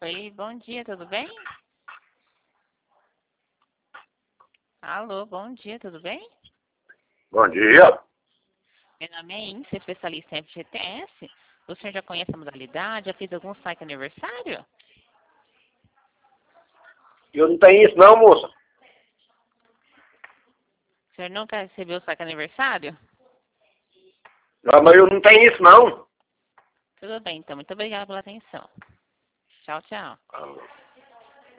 Oi, bom dia, tudo bem? Alô, bom dia, tudo bem? Bom dia. Meu nome é Índice, especialista em FGTS. O senhor já conhece a modalidade? Já fez algum site aniversário? Eu não tenho isso não, moça. O senhor nunca recebeu o saque aniversário? Não, mas eu não tenho isso não. Tudo bem, então. Muito obrigada pela atenção. Tchau, tchau. Ah,